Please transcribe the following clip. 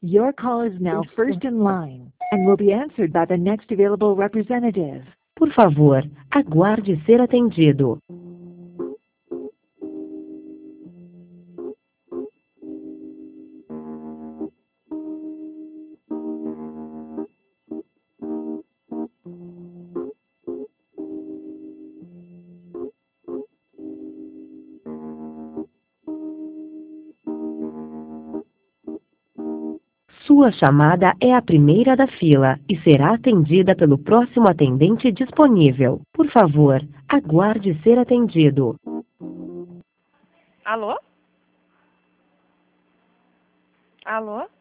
Your call is now first in line and will be answered by the next available representative. Por favor, aguarde ser atendido. Sua chamada é a primeira da fila e será atendida pelo próximo atendente disponível. Por favor, aguarde ser atendido. Alô? Alô?